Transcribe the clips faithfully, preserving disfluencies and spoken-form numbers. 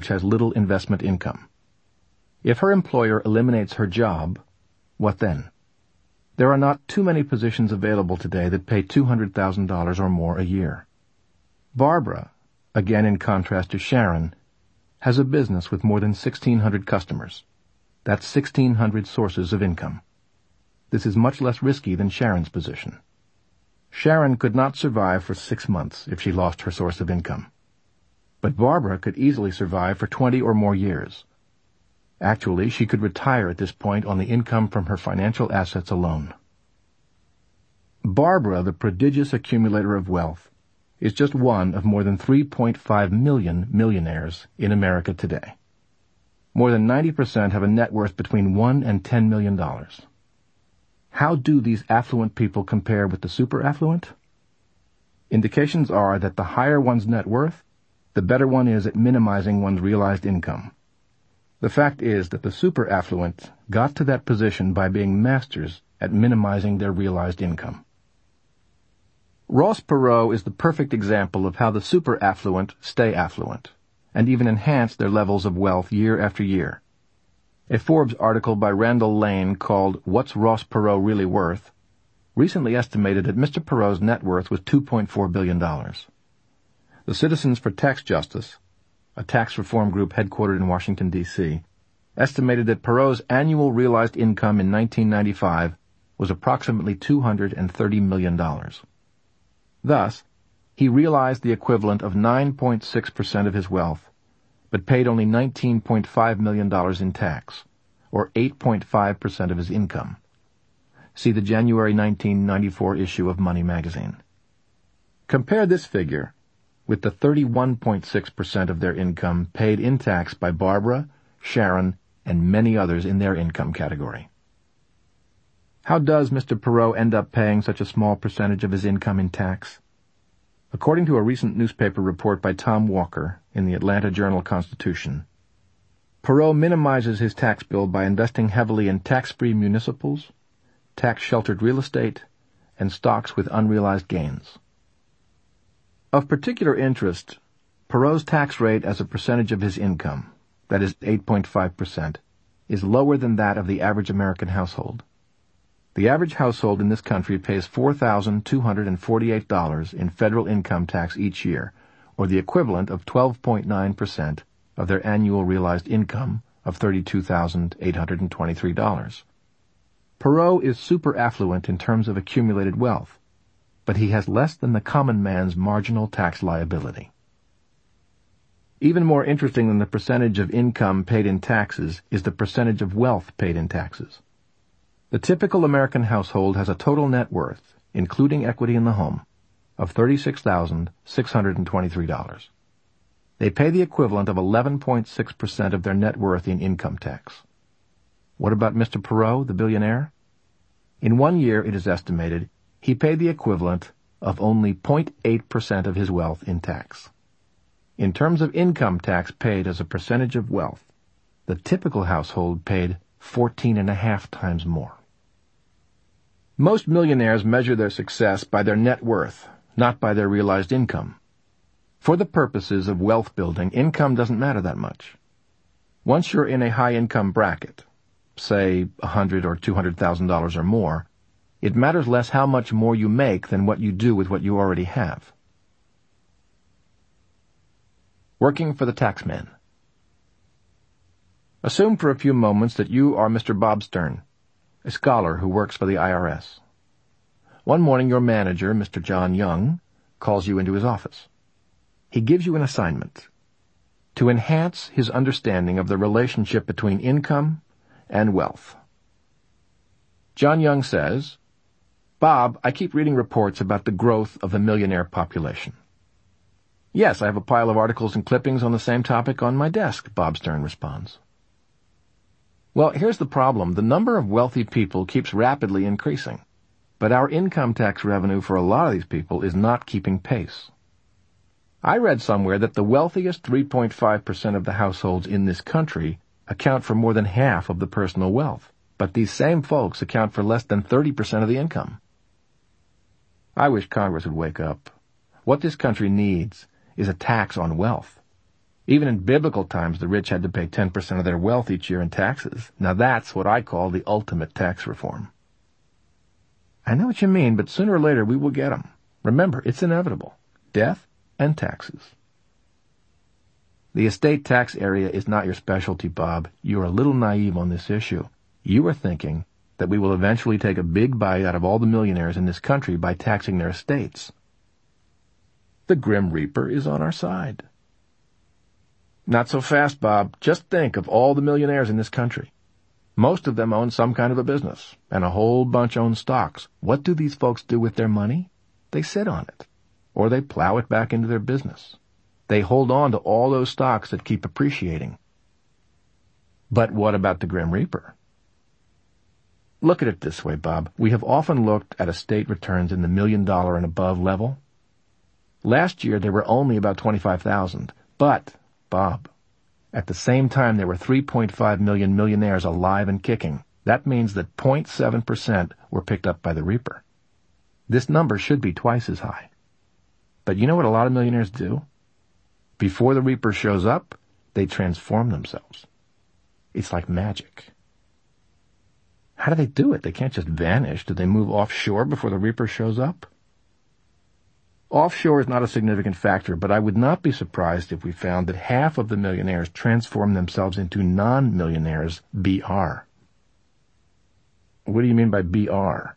has little investment income. If her employer eliminates her job, what then? There are not too many positions available today that pay two hundred thousand dollars or more a year. Barbara, again in contrast to Sharon, has a business with more than sixteen hundred customers. That's sixteen hundred sources of income. This is much less risky than Sharon's position. Sharon could not survive for six months if she lost her source of income. But Barbara could easily survive for twenty or more years. Actually, she could retire at this point on the income from her financial assets alone. Barbara, the prodigious accumulator of wealth, is just one of more than three point five million millionaires in America today. More than ninety percent have a net worth between one and ten million dollars. How do these affluent people compare with the super affluent? Indications are that the higher one's net worth, the better one is at minimizing one's realized income. The fact is that the super affluent got to that position by being masters at minimizing their realized income. Ross Perot is the perfect example of how the super affluent stay affluent, and even enhance their levels of wealth year after year. A Forbes article by Randall Lane called What's Ross Perot Really Worth recently estimated that Mister Perot's net worth was two point four billion dollars. The Citizens for Tax Justice, a tax reform group headquartered in Washington, D C, estimated that Perot's annual realized income in nineteen ninety-five was approximately two hundred thirty million dollars. Thus, he realized the equivalent of nine point six percent of his wealth, but paid only nineteen point five million dollars in tax, or eight point five percent of his income. See the January nineteen ninety-four issue of Money magazine. Compare this figure with the thirty-one point six percent of their income paid in tax by Barbara, Sharon, and many others in their income category. How does Mister Perot end up paying such a small percentage of his income in tax? According to a recent newspaper report by Tom Walker in the Atlanta Journal-Constitution, Perot minimizes his tax bill by investing heavily in tax-free municipals, tax-sheltered real estate, and stocks with unrealized gains. Of particular interest, Perot's tax rate as a percentage of his income, that is eight point five percent, is lower than that of the average American household. The average household in this country pays four thousand two hundred forty-eight dollars in federal income tax each year, or the equivalent of twelve point nine percent of their annual realized income of thirty-two thousand eight hundred twenty-three dollars. Perot is super affluent in terms of accumulated wealth, but he has less than the common man's marginal tax liability. Even more interesting than the percentage of income paid in taxes is the percentage of wealth paid in taxes. The typical American household has a total net worth, including equity in the home, of thirty-six thousand six hundred twenty-three dollars. They pay the equivalent of eleven point six percent of their net worth in income tax. What about Mister Perot, the billionaire? In one year, it is estimated, he paid the equivalent of only zero point eight percent of his wealth in tax. In terms of income tax paid as a percentage of wealth, the typical household paid fourteen and a half times more. Most millionaires measure their success by their net worth, not by their realized income. For the purposes of wealth building, income doesn't matter that much. Once you're in a high-income bracket, say one hundred thousand dollars or two hundred thousand dollars or more, it matters less how much more you make than what you do with what you already have. Working for the taxman. Assume for a few moments that you are Mister Bob Stern, a scholar who works for the I R S. One morning your manager, Mister John Young, calls you into his office. He gives you an assignment to enhance his understanding of the relationship between income and wealth. John Young says, "Bob, I keep reading reports about the growth of the millionaire population." "Yes, I have a pile of articles and clippings on the same topic on my desk," Bob Stern responds. Well, here's the problem. The number of wealthy people keeps rapidly increasing, but our income tax revenue for a lot of these people is not keeping pace. I read somewhere that the wealthiest three point five percent of the households in this country account for more than half of the personal wealth, but these same folks account for less than thirty percent of the income. I wish Congress would wake up. What this country needs is a tax on wealth. Even in biblical times, the rich had to pay ten percent of their wealth each year in taxes. Now that's what I call the ultimate tax reform. I know what you mean, but sooner or later we will get them. Remember, it's inevitable. Death and taxes. The estate tax area is not your specialty, Bob. You are a little naive on this issue. You are thinking that we will eventually take a big bite out of all the millionaires in this country by taxing their estates. The Grim Reaper is on our side. Not so fast, Bob. Just think of all the millionaires in this country. Most of them own some kind of a business, and a whole bunch own stocks. What do these folks do with their money? They sit on it, or they plow it back into their business. They hold on to all those stocks that keep appreciating. But what about the Grim Reaper? Look at it this way, Bob. We have often looked at estate returns in the million dollar and above level. Last year there were only about twenty-five thousand. But, Bob, at the same time there were three point five million millionaires alive and kicking. That means that zero point seven percent were picked up by the Reaper. This number should be twice as high. But you know what a lot of millionaires do? Before the Reaper shows up, they transform themselves. It's like magic. How do they do it? They can't just vanish. Do they move offshore before the Reaper shows up? Offshore is not a significant factor, but I would not be surprised if we found that half of the millionaires transform themselves into non-millionaires B R. What do you mean by B R?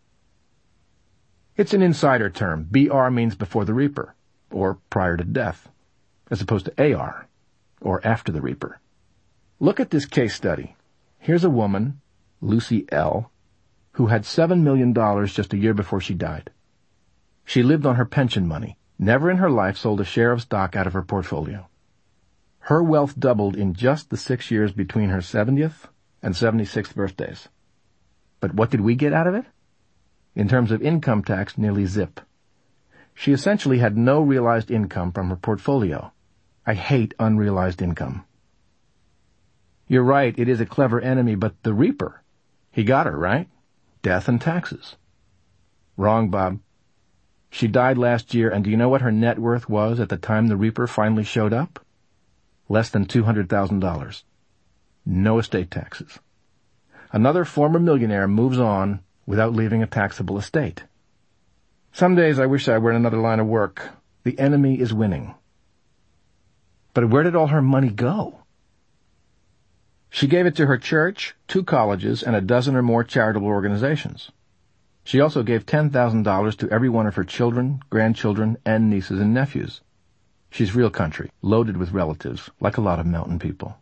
It's an insider term. B R means before the Reaper, or prior to death, as opposed to A R, or after the Reaper. Look at this case study. Here's a woman, Lucy L., who had seven million dollars just a year before she died. She lived on her pension money, never in her life sold a share of stock out of her portfolio. Her wealth doubled in just the six years between her seventieth and seventy-sixth birthdays. But what did we get out of it? In terms of income tax, nearly zip. She essentially had no realized income from her portfolio. I hate unrealized income. You're right, it is a clever enemy, but the Reaper, he got her, right? Death and taxes. Wrong, Bob. She died last year, and do you know what her net worth was at the time the Reaper finally showed up? Less than two hundred thousand dollars. No estate taxes. Another former millionaire moves on without leaving a taxable estate. Some days I wish I were in another line of work. The enemy is winning. But where did all her money go? She gave it to her church, two colleges, and a dozen or more charitable organizations. She also gave ten thousand dollars to every one of her children, grandchildren, and nieces and nephews. She's real country, loaded with relatives, like a lot of mountain people.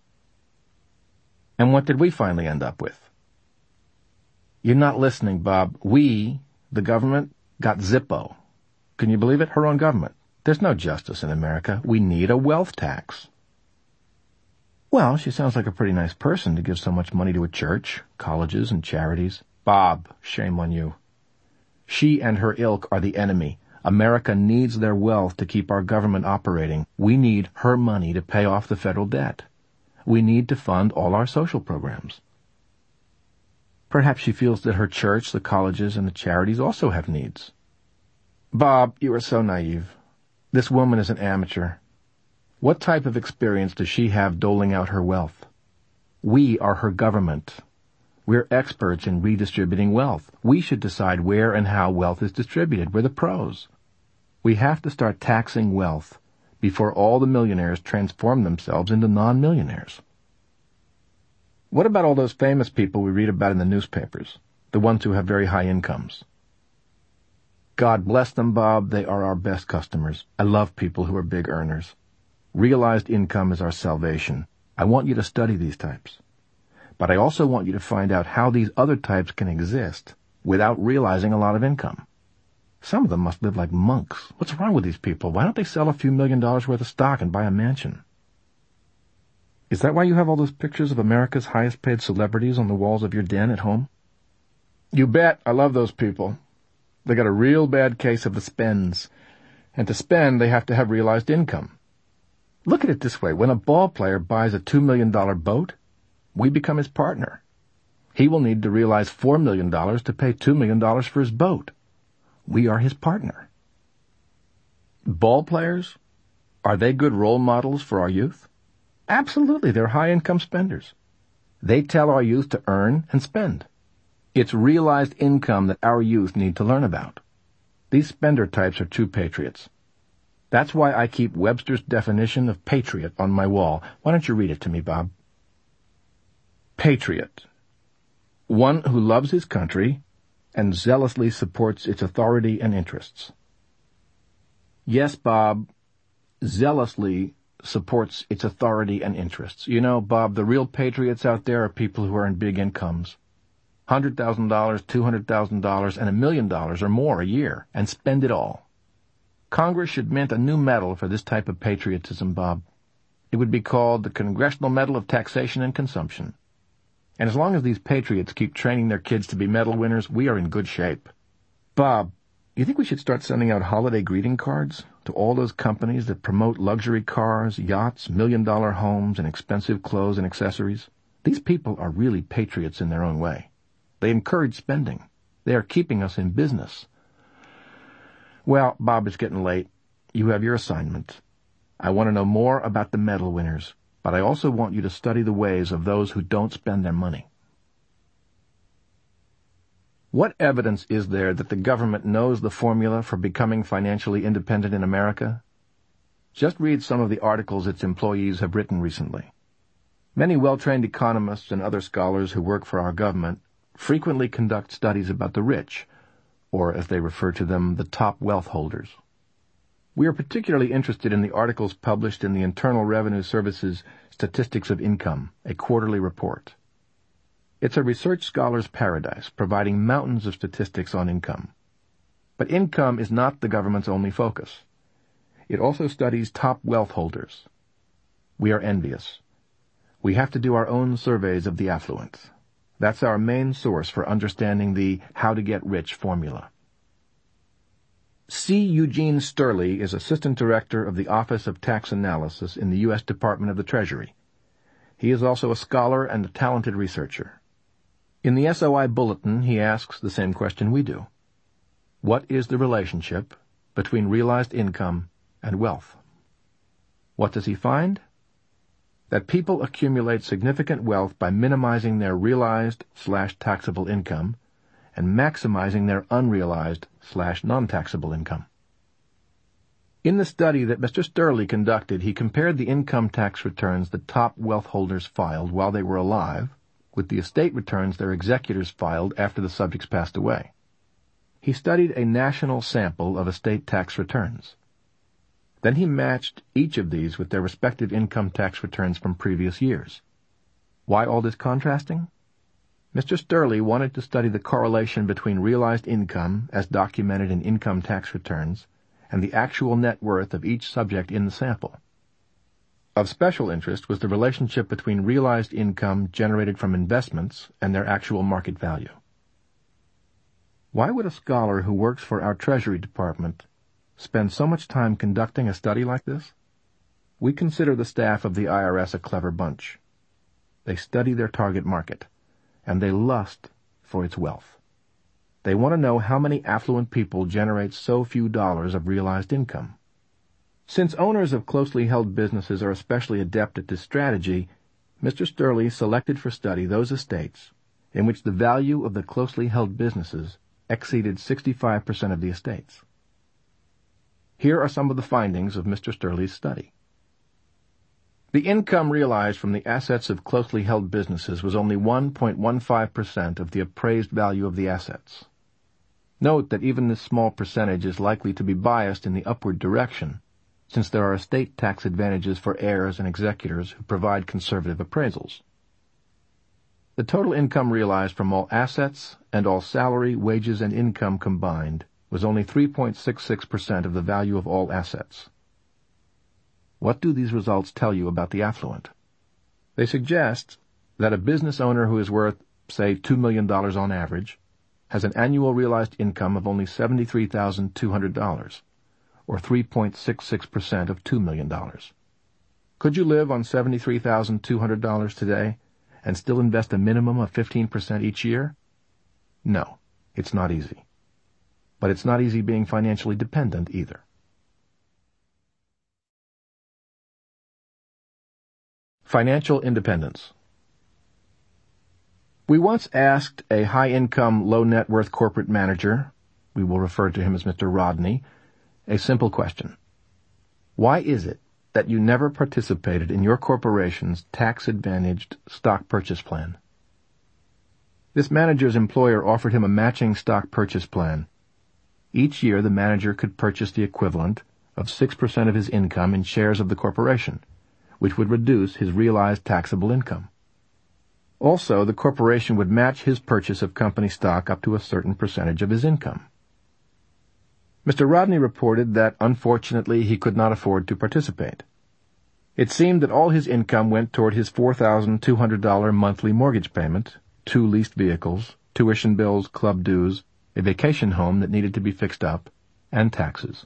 And what did we finally end up with? You're not listening, Bob. We, the government, got Zippo. Can you believe it? Her own government. There's no justice in America. We need a wealth tax. Well, she sounds like a pretty nice person to give so much money to a church, colleges, and charities. Bob, shame on you. She and her ilk are the enemy. America needs their wealth to keep our government operating. We need her money to pay off the federal debt. We need to fund all our social programs. Perhaps she feels that her church, the colleges, and the charities also have needs. Bob, you are so naive. This woman is an amateur. What type of experience does she have doling out her wealth? We are her government. We're experts in redistributing wealth. We should decide where and how wealth is distributed. We're the pros. We have to start taxing wealth before all the millionaires transform themselves into non-millionaires. What about all those famous people we read about in the newspapers, the ones who have very high incomes? God bless them, Bob. They are our best customers. I love people who are big earners. Realized income is our salvation. I want you to study these types. But I also want you to find out how these other types can exist without realizing a lot of income. Some of them must live like monks. What's wrong with these people? Why don't they sell a few million dollars worth of stock and buy a mansion? Is that why you have all those pictures of America's highest-paid celebrities on the walls of your den at home? You bet. I love those people. They got a real bad case of the spends. And to spend, they have to have realized income. Look at it this way. When a ball player buys a two million dollars boat, we become his partner. He will need to realize four million dollars to pay two million dollars for his boat. We are his partner. Ball players, are they good role models for our youth? Absolutely, they're high-income spenders. They tell our youth to earn and spend. It's realized income that our youth need to learn about. These spender types are true patriots. That's why I keep Webster's definition of patriot on my wall. Why don't you read it to me, Bob? Patriot. One who loves his country and zealously supports its authority and interests. Yes, Bob, zealously supports its authority and interests. You know, Bob, the real patriots out there are people who earn big incomes. one hundred thousand dollars, two hundred thousand dollars, and a million dollars or more a year, and spend it all. Congress should mint a new medal for this type of patriotism, Bob. It would be called the Congressional Medal of Taxation and Consumption. And as long as these patriots keep training their kids to be medal winners, we are in good shape. Bob, you think we should start sending out holiday greeting cards to all those companies that promote luxury cars, yachts, million-dollar homes, and expensive clothes and accessories? These people are really patriots in their own way. They encourage spending. They are keeping us in business. Well, Bob, it's getting late. You have your assignment. I want to know more about the medal winners, but I also want you to study the ways of those who don't spend their money. What evidence is there that the government knows the formula for becoming financially independent in America? Just read some of the articles its employees have written recently. Many well-trained economists and other scholars who work for our government frequently conduct studies about the rich, or as they refer to them, the top wealth holders. We are particularly interested in the articles published in the Internal Revenue Service's Statistics of Income, a quarterly report. It's a research scholar's paradise, providing mountains of statistics on income. But income is not the government's only focus. It also studies top wealth holders. We are envious. We have to do our own surveys of the affluent. That's our main source for understanding the how to get rich formula. C. Eugene Sterly is Assistant Director of the Office of Tax Analysis in the U S Department of the Treasury. He is also a scholar and a talented researcher. In the S O I Bulletin, he asks the same question we do. What is the relationship between realized income and wealth? What does he find? That people accumulate significant wealth by minimizing their realized slash taxable income and maximizing their unrealized slash non-taxable income. In the study that Mister Sterly conducted, he compared the income tax returns the top wealth holders filed while they were alive with the estate returns their executors filed after the subjects passed away. He studied a national sample of estate tax returns. Then he matched each of these with their respective income tax returns from previous years. Why all this contrasting? Mister Sterly wanted to study the correlation between realized income, as documented in income tax returns, and the actual net worth of each subject in the sample. Of special interest was the relationship between realized income generated from investments and their actual market value. Why would a scholar who works for our Treasury Department spend so much time conducting a study like this? We consider the staff of the I R S a clever bunch. They study their target market, and they lust for its wealth. They want to know how many affluent people generate so few dollars of realized income. Since owners of closely held businesses are especially adept at this strategy, Mister Sterly selected for study those estates in which the value of the closely held businesses exceeded sixty-five percent of the estates. Here are some of the findings of Mister Sterly's study. The income realized from the assets of closely held businesses was only one point one five percent of the appraised value of the assets. Note that even this small percentage is likely to be biased in the upward direction, since there are estate tax advantages for heirs and executors who provide conservative appraisals. The total income realized from all assets and all salary, wages, and income combined was only three point six six percent of the value of all assets. What do these results tell you about the affluent? They suggest that a business owner who is worth, say, two million dollars on average, has an annual realized income of only seventy-three thousand two hundred dollars, or three point six six percent of two million dollars. Could you live on seventy-three thousand two hundred dollars today and still invest a minimum of fifteen percent each year? No, it's not easy. But it's not easy being financially dependent either. Financial independence. We once asked a high-income, low-net-worth corporate manager, we will refer to him as Mister Rodney, a simple question. Why is it that you never participated in your corporation's tax-advantaged stock purchase plan? This manager's employer offered him a matching stock purchase plan. Each year, the manager could purchase the equivalent of six percent of his income in shares of the corporation, which would reduce his realized taxable income. Also, the corporation would match his purchase of company stock up to a certain percentage of his income. Mister Rodney reported that, unfortunately, he could not afford to participate. It seemed that all his income went toward his four thousand two hundred dollars monthly mortgage payment, two leased vehicles, tuition bills, club dues, a vacation home that needed to be fixed up, and taxes.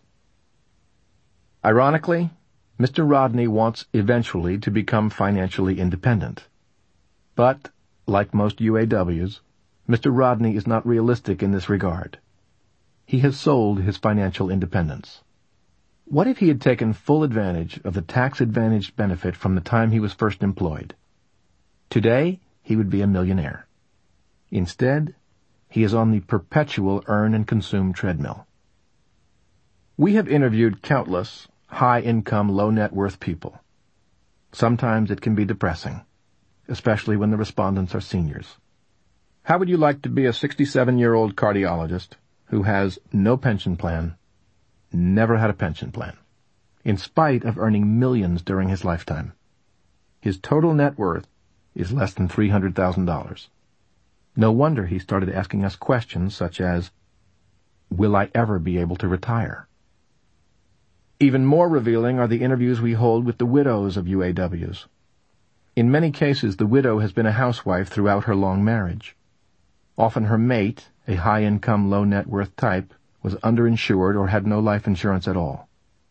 Ironically, Mister Rodney wants eventually to become financially independent. But, like most U A Ws, Mister Rodney is not realistic in this regard. He has sold his financial independence. What if he had taken full advantage of the tax-advantaged benefit from the time he was first employed? Today, he would be a millionaire. Instead, he is on the perpetual earn-and-consume treadmill. We have interviewed countless high-income, low-net-worth people. Sometimes it can be depressing, especially when the respondents are seniors. How would you like to be a sixty-seven-year-old cardiologist who has no pension plan, never had a pension plan, in spite of earning millions during his lifetime? His total net worth is less than three hundred thousand dollars. No wonder he started asking us questions such as, will I ever be able to retire? Even more revealing are the interviews we hold with the widows of U A Ws. In many cases, the widow has been a housewife throughout her long marriage. Often her mate, a high-income, low-net-worth type, was underinsured or had no life insurance at all.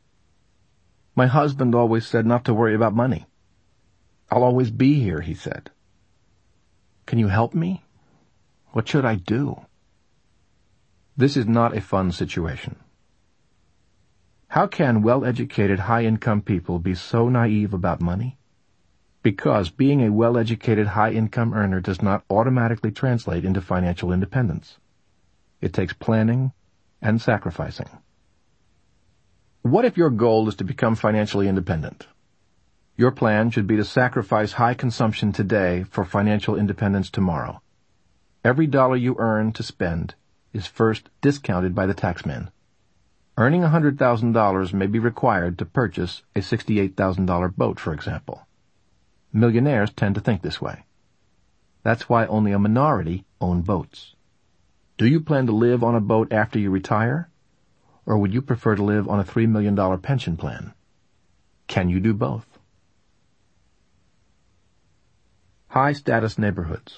My husband always said not to worry about money. I'll always be here, he said. Can you help me? What should I do? This is not a fun situation. How can well-educated, high-income people be so naive about money? Because being a well-educated, high-income earner does not automatically translate into financial independence. It takes planning and sacrificing. What if your goal is to become financially independent? Your plan should be to sacrifice high consumption today for financial independence tomorrow. Every dollar you earn to spend is first discounted by the taxman. Earning one hundred thousand dollars may be required to purchase a sixty-eight thousand dollars boat, for example. Millionaires tend to think this way. That's why only a minority own boats. Do you plan to live on a boat after you retire? Or would you prefer to live on a three million dollars pension plan? Can you do both? High-status neighborhoods.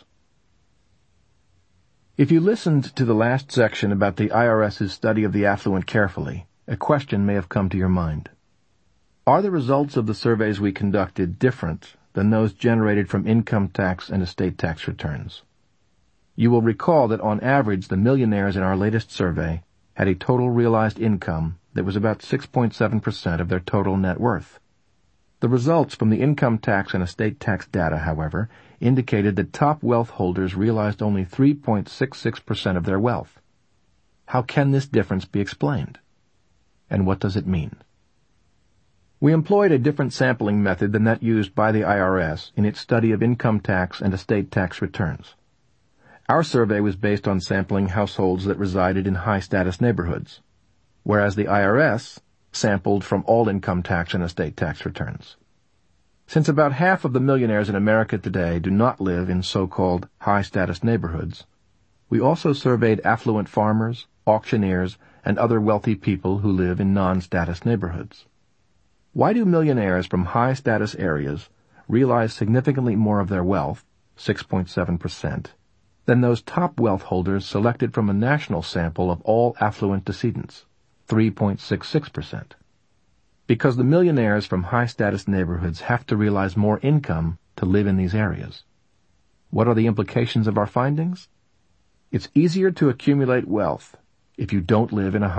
If you listened to the last section about the IRS's study of the affluent carefully, a question may have come to your mind. Are the results of the surveys we conducted different than those generated from income tax and estate tax returns? You will recall that on average the millionaires in our latest survey had a total realized income that was about six point seven percent of their total net worth. The results from the income tax and estate tax data, however, indicated that top wealth holders realized only three point six six percent of their wealth. How can this difference be explained? And what does it mean? We employed a different sampling method than that used by the I R S in its study of income tax and estate tax returns. Our survey was based on sampling households that resided in high-status neighborhoods, whereas the I R S sampled from all income tax and estate tax returns. Since about half of the millionaires in America today do not live in so-called high-status neighborhoods, we also surveyed affluent farmers, auctioneers, and other wealthy people who live in non-status neighborhoods. Why do millionaires from high-status areas realize significantly more of their wealth, six point seven percent, than those top wealth holders selected from a national sample of all affluent decedents, three point six six percent? Because the millionaires from high-status neighborhoods have to realize more income to live in these areas. What are the implications of our findings? It's easier to accumulate wealth if you don't live in a high-status neighborhood. But even those millionaires who do live in high-status areas, six point seven percent, realize more income to live in these areas. What are the implications of our findings? It's easier to accumulate wealth if you don't live in a high-status neighborhood. But even those millionaires who do live in high-status areas, six point seven percent, realize more income to live in these areas.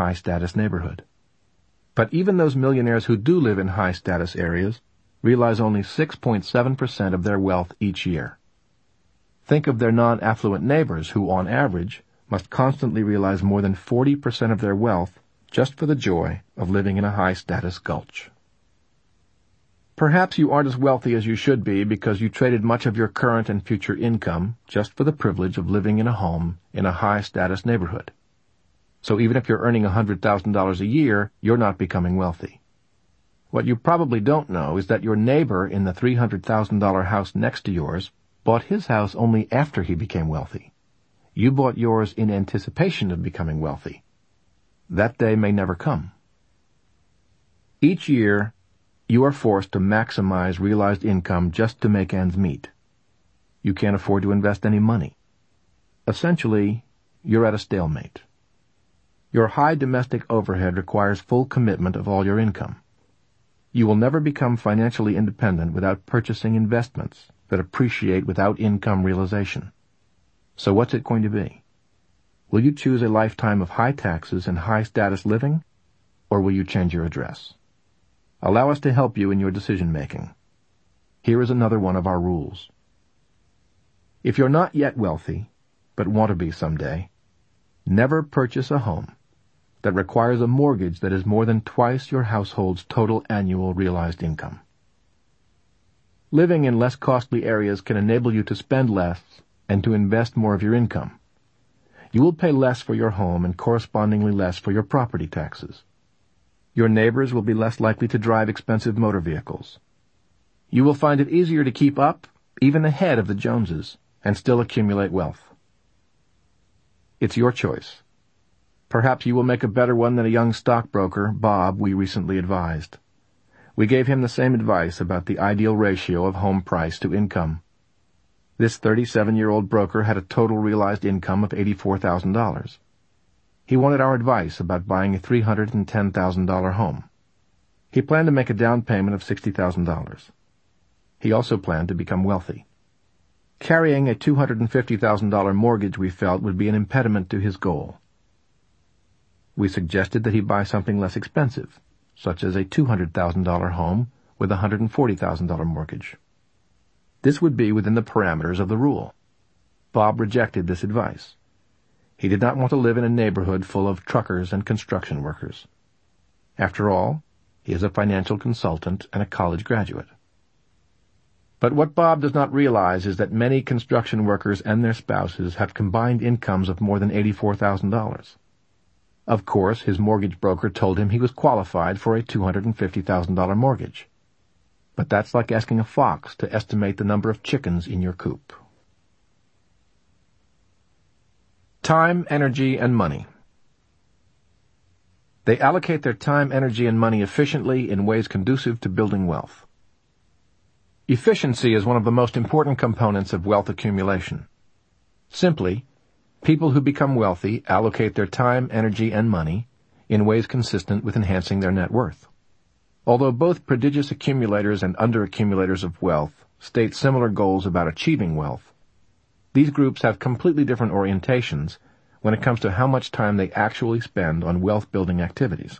realize only six point seven percent of their wealth each year. Think of their non-affluent neighbors who, on average, must constantly realize more than forty percent of their wealth just for the joy of living in a high-status gulch. Perhaps you aren't as wealthy as you should be because you traded much of your current and future income just for the privilege of living in a home in a high-status neighborhood. So even if you're earning one hundred thousand dollars a year, you're not becoming wealthy. What you probably don't know is that your neighbor in the three hundred thousand dollars house next to yours bought his house only after he became wealthy. You bought yours in anticipation of becoming wealthy. That day may never come. Each year, you are forced to maximize realized income just to make ends meet. You can't afford to invest any money. Essentially, you're at a stalemate. Your high domestic overhead requires full commitment of all your income. You will never become financially independent without purchasing investments that appreciate without income realization. So what's it going to be? Will you choose a lifetime of high taxes and high-status living, or will you change your address? Allow us to help you in your decision-making. Here is another one of our rules. If you're not yet wealthy, but want to be someday, never purchase a home that requires a mortgage that is more than twice your household's total annual realized income. Living in less costly areas can enable you to spend less and to invest more of your income. You will pay less for your home and correspondingly less for your property taxes. Your neighbors will be less likely to drive expensive motor vehicles. You will find it easier to keep up, even ahead of the Joneses, and still accumulate wealth. It's your choice. Perhaps you will make a better one than a young stockbroker, Bob, we recently advised. We gave him the same advice about the ideal ratio of home price to income. This thirty-seven-year-old broker had a total realized income of eighty-four thousand dollars. He wanted our advice about buying a three hundred ten thousand dollars home. He planned to make a down payment of sixty thousand dollars. He also planned to become wealthy. Carrying a two hundred fifty thousand dollars mortgage, we felt, would be an impediment to his goal. We suggested that he buy something less expensive, such as a two hundred thousand dollars home with a one hundred forty thousand dollars mortgage. This would be within the parameters of the rule. Bob rejected this advice. He did not want to live in a neighborhood full of truckers and construction workers. After all, he is a financial consultant and a college graduate. But what Bob does not realize is that many construction workers and their spouses have combined incomes of more than eighty-four thousand dollars. Of course, his mortgage broker told him he was qualified for a two hundred fifty thousand dollars mortgage. But that's like asking a fox to estimate the number of chickens in your coop. Time, energy, and money. They allocate their time, energy, and money efficiently in ways conducive to building wealth. Efficiency is one of the most important components of wealth accumulation. Simply, people who become wealthy allocate their time, energy, and money in ways consistent with enhancing their net worth. Although both prodigious accumulators and underaccumulators of wealth state similar goals about achieving wealth, these groups have completely different orientations when it comes to how much time they actually spend on wealth-building activities.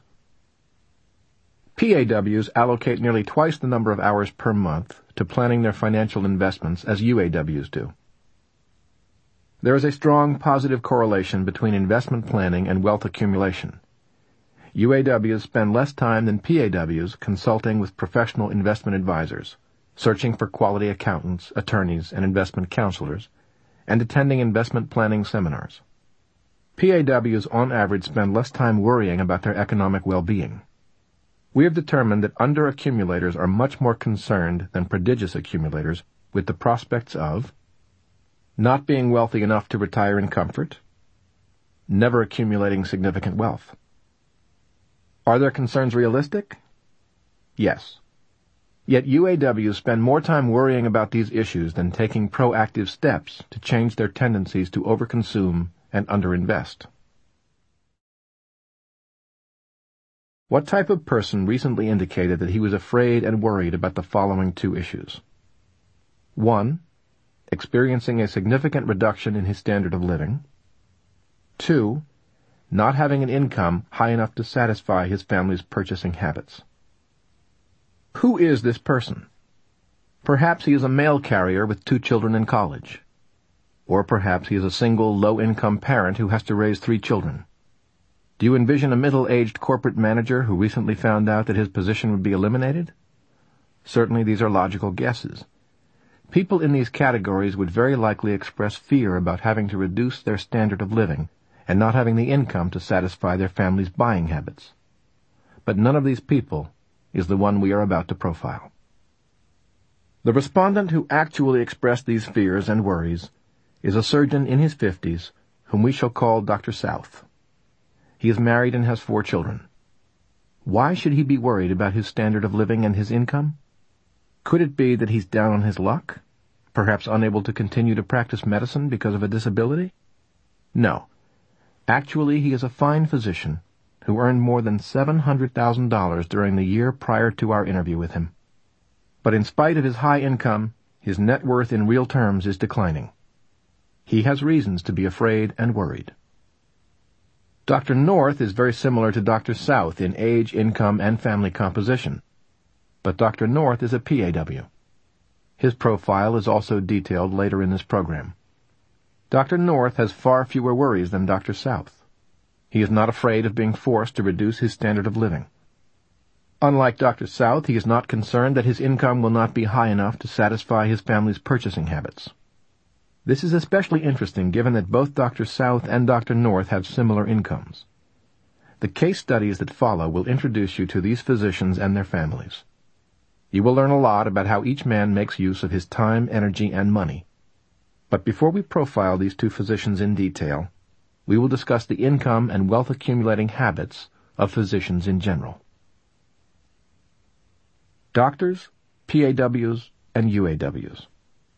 P A Ws allocate nearly twice the number of hours per month to planning their financial investments as U A Ws do. There is a strong positive correlation between investment planning and wealth accumulation. U A Ws spend less time than P A Ws consulting with professional investment advisors, searching for quality accountants, attorneys, and investment counselors, and attending investment planning seminars. P A Ws on average spend less time worrying about their economic well-being. We have determined that underaccumulators are much more concerned than prodigious accumulators with the prospects of not being wealthy enough to retire in comfort, never accumulating significant wealth. Are their concerns realistic? Yes. Yet U A Ws spend more time worrying about these issues than taking proactive steps to change their tendencies to overconsume and underinvest. What type of person recently indicated that he was afraid and worried about the following two issues? One, experiencing a significant reduction in his standard of living. Two, not having an income high enough to satisfy his family's purchasing habits. Who is this person? Perhaps he is a mail carrier with two children in college. Or perhaps he is a single, low-income parent who has to raise three children. Do you envision a middle-aged corporate manager who recently found out that his position would be eliminated? Certainly these are logical guesses. People in these categories would very likely express fear about having to reduce their standard of living and not having the income to satisfy their family's buying habits. But none of these people is the one we are about to profile. The respondent who actually expressed these fears and worries is a surgeon in his fifties whom we shall call Doctor South. He is married and has four children. Why should he be worried about his standard of living and his income? Could it be that he's down on his luck? Perhaps unable to continue to practice medicine because of a disability? No. Actually, he is a fine physician who earned more than seven hundred thousand dollars during the year prior to our interview with him. But in spite of his high income, his net worth in real terms is declining. He has reasons to be afraid and worried. Doctor North is very similar to Doctor South in age, income, and family composition. But Doctor North is a P A W. His profile is also detailed later in this program. Doctor North has far fewer worries than Doctor South. He is not afraid of being forced to reduce his standard of living. Unlike Doctor South, he is not concerned that his income will not be high enough to satisfy his family's purchasing habits. This is especially interesting given that both Doctor South and Doctor North have similar incomes. The case studies that follow will introduce you to these physicians and their families. You will learn a lot about how each man makes use of his time, energy, and money. But before we profile these two physicians in detail, we will discuss the income and wealth-accumulating habits of physicians in general. Doctors, P A Ws, and U A Ws.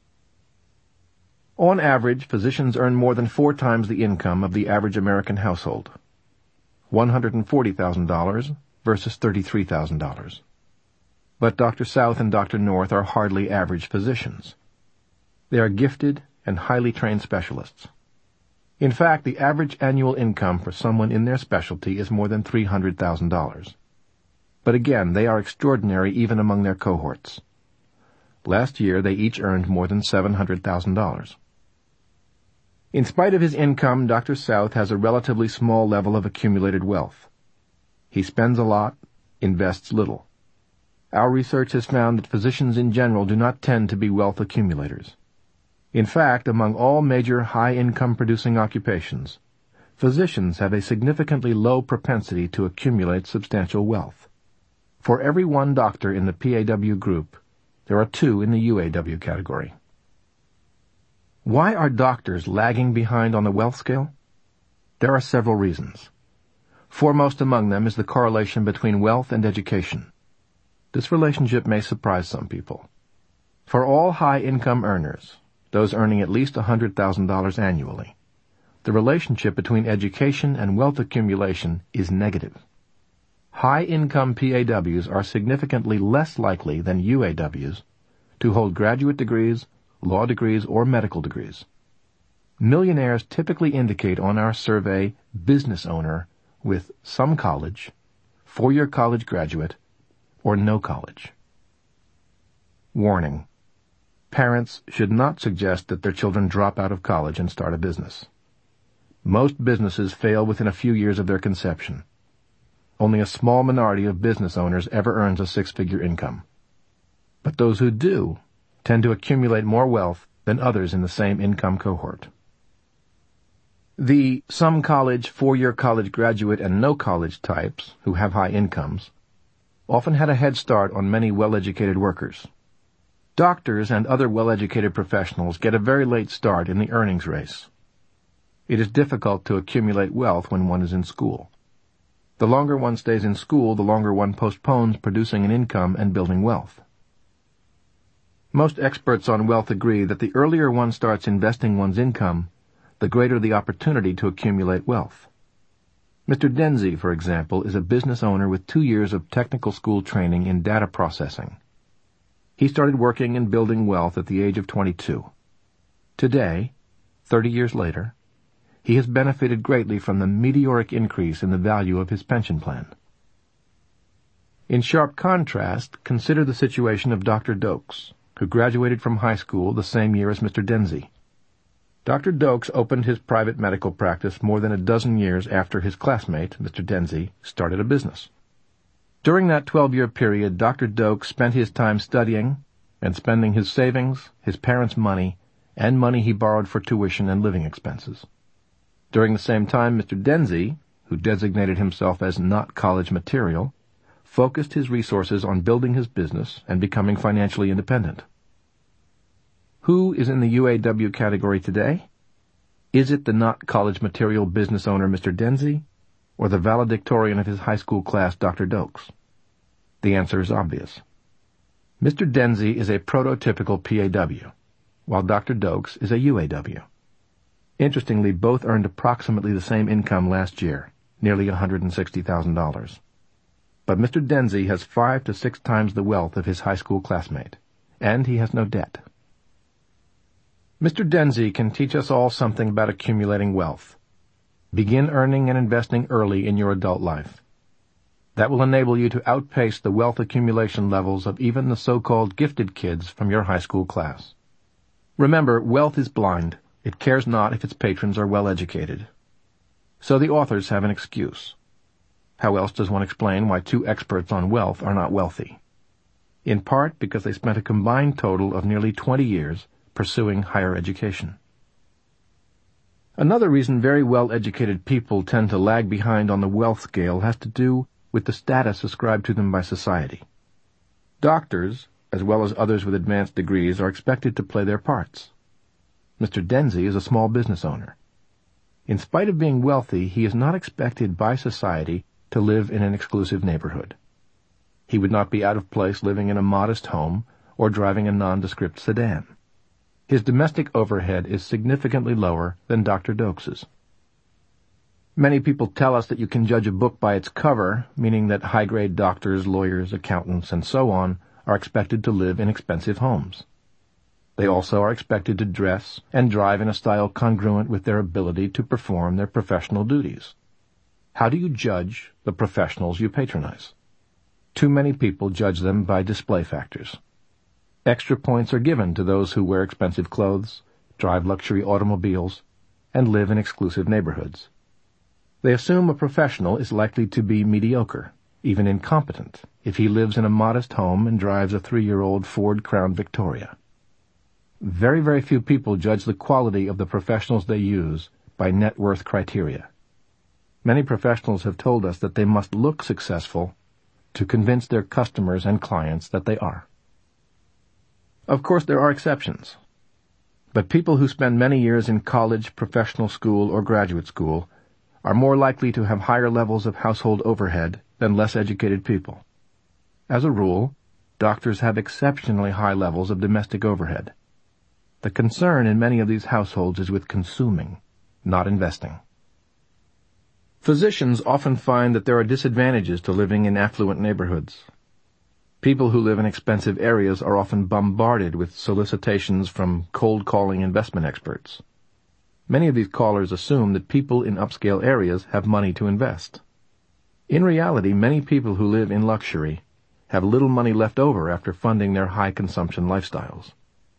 On average, physicians earn more than four times the income of the average American household, one hundred forty thousand dollars versus thirty-three thousand dollars. But Doctor South and Doctor North are hardly average physicians. They are gifted and highly trained specialists. In fact, the average annual income for someone in their specialty is more than three hundred thousand dollars. But again, they are extraordinary even among their cohorts. Last year, they each earned more than seven hundred thousand dollars. In spite of his income, Doctor South has a relatively small level of accumulated wealth. He spends a lot, invests little. Our research has found that physicians in general do not tend to be wealth accumulators. In fact, among all major high-income producing occupations, physicians have a significantly low propensity to accumulate substantial wealth. For every one doctor in the P A W group, there are two in the U A W category. Why are doctors lagging behind on the wealth scale? There are several reasons. Foremost among them is the correlation between wealth and education. This relationship may surprise some people. For all high-income earners, those earning at least one hundred thousand dollars annually, the relationship between education and wealth accumulation is negative. High-income P A Ws are significantly less likely than U A Ws to hold graduate degrees, law degrees, or medical degrees. Millionaires typically indicate on our survey business owner with some college, four-year college graduate, or no college. Warning: parents should not suggest that their children drop out of college and start a business. Most businesses fail within a few years of their conception. Only a small minority of business owners ever earns a six-figure income. But those who do tend to accumulate more wealth than others in the same income cohort. The some college, four-year college graduate, and no college types, who have high incomes, often had a head start on many well-educated workers. Doctors and other well-educated professionals get a very late start in the earnings race. It is difficult to accumulate wealth when one is in school. The longer one stays in school, the longer one postpones producing an income and building wealth. Most experts on wealth agree that the earlier one starts investing one's income, the greater the opportunity to accumulate wealth. Mister Denzi, for example, is a business owner with two years of technical school training in data processing. He started working and building wealth at the age of twenty-two. Today, thirty years later, he has benefited greatly from the meteoric increase in the value of his pension plan. In sharp contrast, consider the situation of Doctor Doakes, who graduated from high school the same year as Mister Denzi. Doctor Doakes opened his private medical practice more than a dozen years after his classmate, Mister Denzi, started a business. During that twelve-year period, Doctor Doakes spent his time studying and spending his savings, his parents' money, and money he borrowed for tuition and living expenses. During the same time, Mister Denzi, who designated himself as not college material, focused his resources on building his business and becoming financially independent. Who is in the U A W category today? Is it the not college material business owner Mister Denzi, or the valedictorian of his high school class Doctor Doakes? The answer is obvious. Mister Denzi is a prototypical P A W, while Doctor Doakes is a U A W. Interestingly, both earned approximately the same income last year, nearly one hundred sixty thousand dollars. But Mister Denzi has five to six times the wealth of his high school classmate, and he has no debt. Mister Denzi can teach us all something about accumulating wealth. Begin earning and investing early in your adult life. That will enable you to outpace the wealth accumulation levels of even the so-called gifted kids from your high school class. Remember, wealth is blind. It cares not if its patrons are well educated. So the authors have an excuse. How else does one explain why two experts on wealth are not wealthy? In part because they spent a combined total of nearly twenty years pursuing higher education. Another reason very well-educated people tend to lag behind on the wealth scale has to do with the status ascribed to them by society. Doctors, as well as others with advanced degrees, are expected to play their parts. Mister Denzi is a small business owner. In spite of being wealthy, he is not expected by society to live in an exclusive neighborhood. He would not be out of place living in a modest home or driving a nondescript sedan. His domestic overhead is significantly lower than Doctor Doakes's. Many people tell us that you can judge a book by its cover, meaning that high-grade doctors, lawyers, accountants, and so on are expected to live in expensive homes. They also are expected to dress and drive in a style congruent with their ability to perform their professional duties. How do you judge the professionals you patronize? Too many people judge them by display factors. Extra points are given to those who wear expensive clothes, drive luxury automobiles, and live in exclusive neighborhoods. They assume a professional is likely to be mediocre, even incompetent, if he lives in a modest home and drives a three-year-old Ford Crown Victoria. Very, very few people judge the quality of the professionals they use by net worth criteria. Many professionals have told us that they must look successful to convince their customers and clients that they are. Of course, there are exceptions. But people who spend many years in college, professional school, or graduate school are more likely to have higher levels of household overhead than less educated people. As a rule, doctors have exceptionally high levels of domestic overhead. The concern in many of these households is with consuming, not investing. Physicians often find that there are disadvantages to living in affluent neighborhoods. People who live in expensive areas are often bombarded with solicitations from cold-calling investment experts. Many of these callers assume that people in upscale areas have money to invest. In reality, many people who live in luxury have little money left over after funding their high-consumption lifestyles.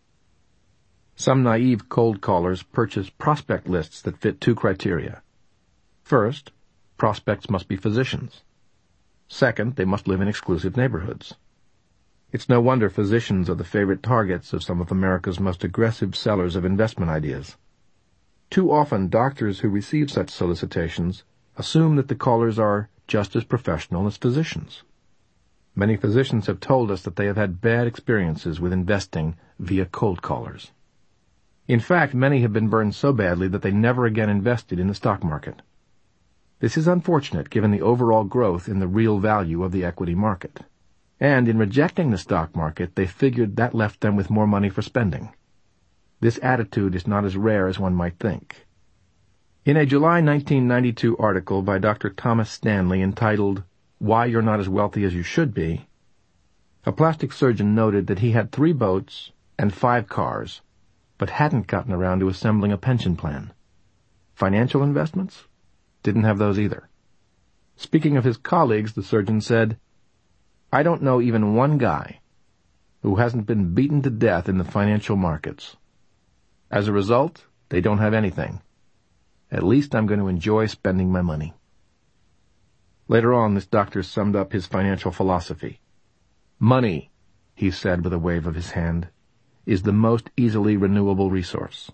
Some naive cold callers purchase prospect lists that fit two criteria. First, prospects must be physicians. Second, they must live in exclusive neighborhoods. It's no wonder physicians are the favorite targets of some of America's most aggressive sellers of investment ideas. Too often, doctors who receive such solicitations assume that the callers are just as professional as physicians. Many physicians have told us that they have had bad experiences with investing via cold callers. In fact, many have been burned so badly that they never again invested in the stock market. This is unfortunate given the overall growth in the real value of the equity market. And in rejecting the stock market, they figured that left them with more money for spending. This attitude is not as rare as one might think. In a July nineteen ninety-two article by Doctor Thomas Stanley entitled, "Why You're Not as Wealthy as You Should Be," a plastic surgeon noted that he had three boats and five cars, but hadn't gotten around to assembling a pension plan. Financial investments? Didn't have those either. Speaking of his colleagues, the surgeon said, I don't know even one guy who hasn't been beaten to death in the financial markets. As a result, they don't have anything. At least I'm going to enjoy spending my money." Later on, this doctor summed up his financial philosophy. "Money," he said with a wave of his hand, "is the most easily renewable resource."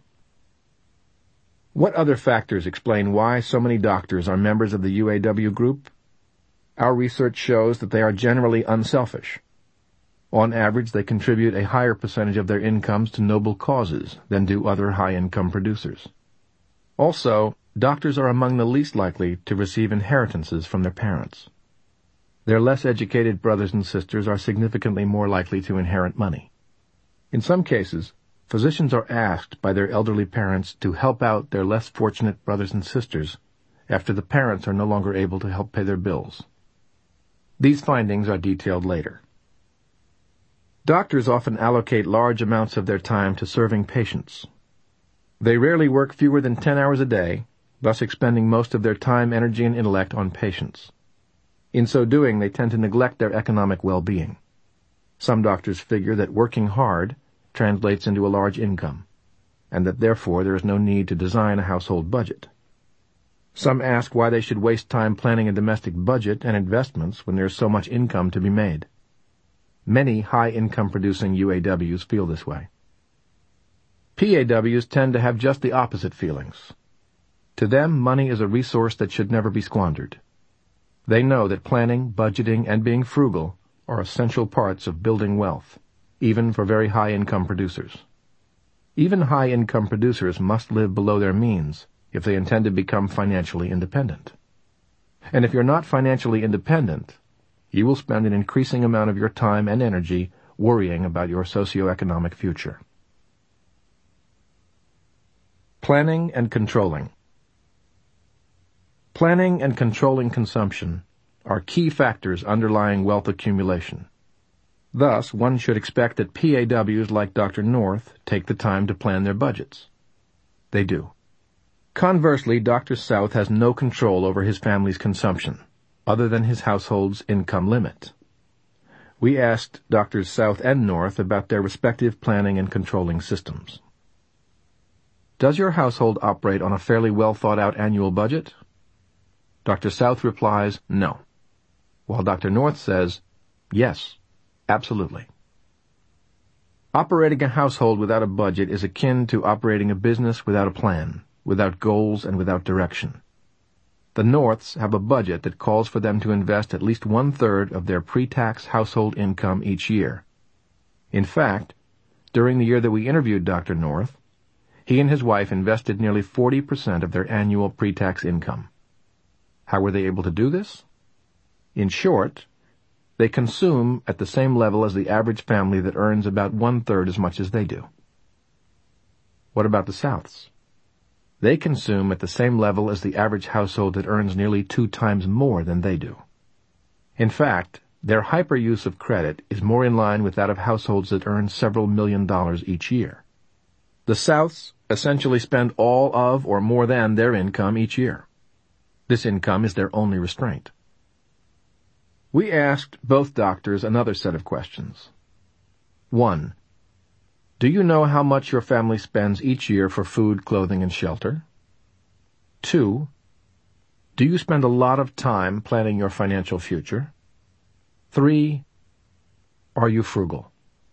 What other factors explain why so many doctors are members of the U A W group? Our research shows that they are generally unselfish. On average, they contribute a higher percentage of their incomes to noble causes than do other high-income producers. Also, doctors are among the least likely to receive inheritances from their parents. Their less educated brothers and sisters are significantly more likely to inherit money. In some cases, physicians are asked by their elderly parents to help out their less fortunate brothers and sisters after the parents are no longer able to help pay their bills. These findings are detailed later. Doctors often allocate large amounts of their time to serving patients. They rarely work fewer than ten hours a day, thus expending most of their time, energy, and intellect on patients. In so doing, they tend to neglect their economic well-being. Some doctors figure that working hard translates into a large income, and that therefore there is no need to design a household budget. Some ask why they should waste time planning a domestic budget and investments when there is so much income to be made. Many high-income producing U A Ws feel this way. P A Ws tend to have just the opposite feelings. To them, money is a resource that should never be squandered. They know that planning, budgeting, and being frugal are essential parts of building wealth, even for very high-income producers. Even high-income producers must live below their means if they intend to become financially independent. And if you're not financially independent, you will spend an increasing amount of your time and energy worrying about your socioeconomic future. Planning and controlling. Planning and controlling consumption are key factors underlying wealth accumulation. Thus, one should expect that P A Ws like Doctor North take the time to plan their budgets. They do. Conversely, Doctor South has no control over his family's consumption, other than his household's income limit. We asked Doctors South and North about their respective planning and controlling systems. Does your household operate on a fairly well-thought-out annual budget? Doctor South replies, no, while Doctor North says, yes, absolutely. Operating a household without a budget is akin to operating a business without a plan, without goals, and without direction. The Norths have a budget that calls for them to invest at least one-third of their pre-tax household income each year. In fact, during the year that we interviewed Doctor North, he and his wife invested nearly forty percent of their annual pre-tax income. How were they able to do this? In short, they consume at the same level as the average family that earns about one-third as much as they do. What about the Souths? They consume at the same level as the average household that earns nearly two times more than they do. In fact, their hyper-use of credit is more in line with that of households that earn several million dollars each year. The Souths essentially spend all of or more than their income each year. This income is their only restraint. We asked both doctors another set of questions. One, do you know how much your family spends each year for food, clothing, and shelter? Two, do you spend a lot of time planning your financial future? Three, are you frugal?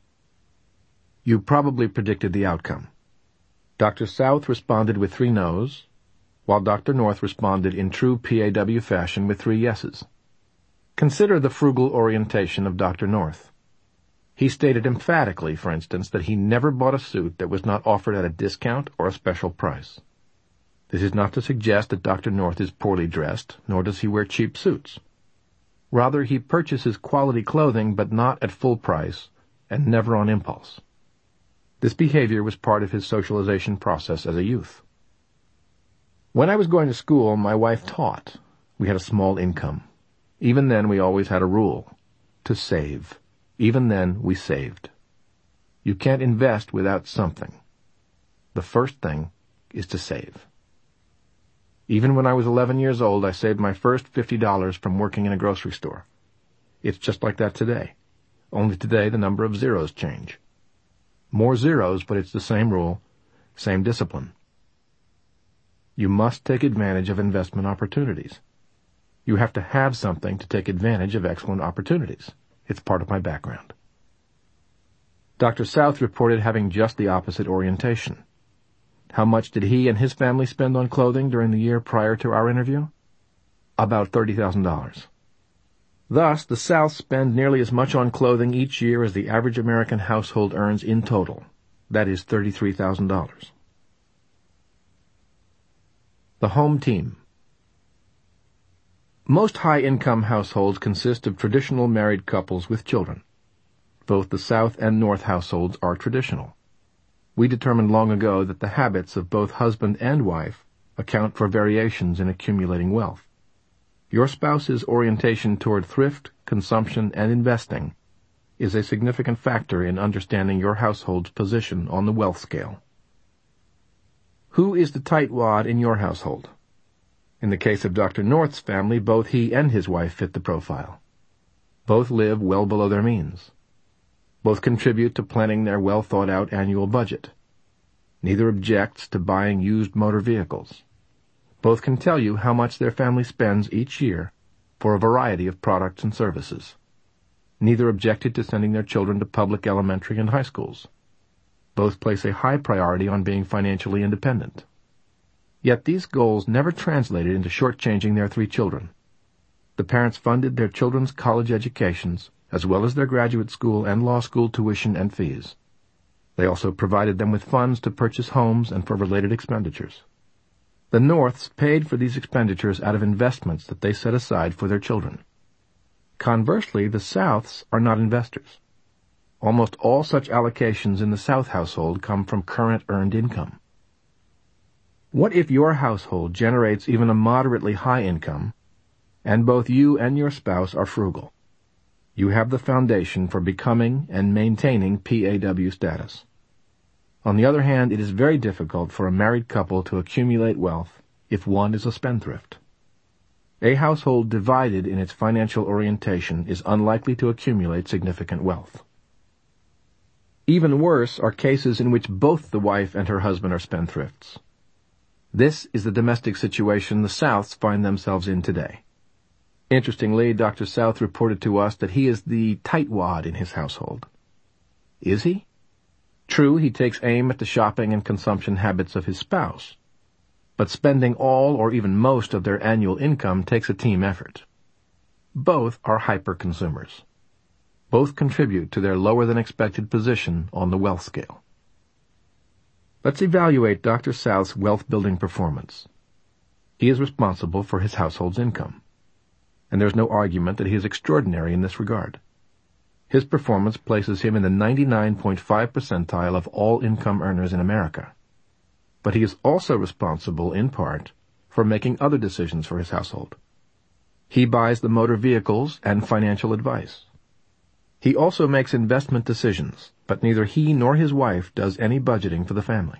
You probably predicted the outcome. Doctor South responded with three no's, while Doctor North responded in true P A W fashion with three yeses. Consider the frugal orientation of Doctor North. He stated emphatically, for instance, that he never bought a suit that was not offered at a discount or a special price. This is not to suggest that Doctor North is poorly dressed, nor does he wear cheap suits. Rather, he purchases quality clothing, but not at full price, and never on impulse. This behavior was part of his socialization process as a youth. When I was going to school, my wife taught. We had a small income. Even then, we always had a rule: to save. Even then, we saved. You can't invest without something. The first thing is to save. Even when I was eleven years old, I saved my first fifty dollars from working in a grocery store. It's just like that today. Only today the number of zeros change. More zeros, but it's the same rule, same discipline. You must take advantage of investment opportunities. You have to have something to take advantage of excellent opportunities. It's part of my background. Doctor South reported having just the opposite orientation. How much did he and his family spend on clothing during the year prior to our interview? About thirty thousand dollars. Thus, the South spend nearly as much on clothing each year as the average American household earns in total. That is thirty-three thousand dollars. The home team. Most high-income households consist of traditional married couples with children. Both the South and North households are traditional. We determined long ago that the habits of both husband and wife account for variations in accumulating wealth. Your spouse's orientation toward thrift, consumption, and investing is a significant factor in understanding your household's position on the wealth scale. Who is the tightwad in your household? In the case of Doctor North's family, both he and his wife fit the profile. Both live well below their means. Both contribute to planning their well-thought-out annual budget. Neither objects to buying used motor vehicles. Both can tell you how much their family spends each year for a variety of products and services. Neither objected to sending their children to public elementary and high schools. Both place a high priority on being financially independent. Yet these goals never translated into shortchanging their three children. The parents funded their children's college educations, as well as their graduate school and law school tuition and fees. They also provided them with funds to purchase homes and for related expenditures. The Norths paid for these expenditures out of investments that they set aside for their children. Conversely, the Souths are not investors. Almost all such allocations in the South household come from current earned income. What if your household generates even a moderately high income, and both you and your spouse are frugal? You have the foundation for becoming and maintaining P A W status. On the other hand, it is very difficult for a married couple to accumulate wealth if one is a spendthrift. A household divided in its financial orientation is unlikely to accumulate significant wealth. Even worse are cases in which both the wife and her husband are spendthrifts. This is the domestic situation the Souths find themselves in today. Interestingly, Doctor South reported to us that he is the tightwad in his household. Is he? True, he takes aim at the shopping and consumption habits of his spouse, but spending all or even most of their annual income takes a team effort. Both are hyper-consumers. Both contribute to their lower-than-expected position on the wealth scale. Let's evaluate Doctor South's wealth-building performance. He is responsible for his household's income, and there's no argument that he is extraordinary in this regard. His performance places him in the ninety-nine point five percentile of all income earners in America. But he is also responsible, in part, for making other decisions for his household. He buys the motor vehicles and financial advice. He also makes investment decisions, but neither he nor his wife does any budgeting for the family.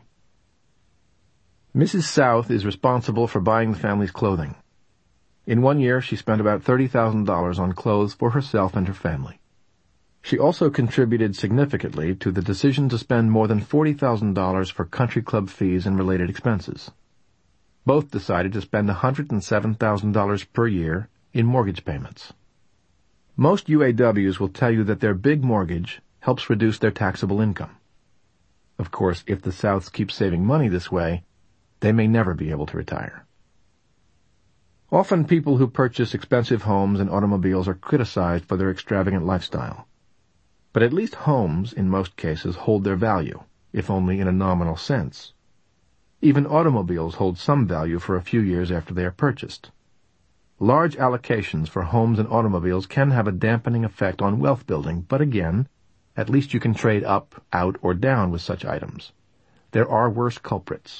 Missus South is responsible for buying the family's clothing. In one year, she spent about thirty thousand dollars on clothes for herself and her family. She also contributed significantly to the decision to spend more than forty thousand dollars for country club fees and related expenses. Both decided to spend one hundred seven thousand dollars per year in mortgage payments. Most U A Ws will tell you that their big mortgage helps reduce their taxable income. Of course, if the Souths keep saving money this way, they may never be able to retire. Often people who purchase expensive homes and automobiles are criticized for their extravagant lifestyle. But at least homes, in most cases, hold their value, if only in a nominal sense. Even automobiles hold some value for a few years after they are purchased. Large allocations for homes and automobiles can have a dampening effect on wealth building, but again, at least you can trade up, out, or down with such items. There are worse culprits.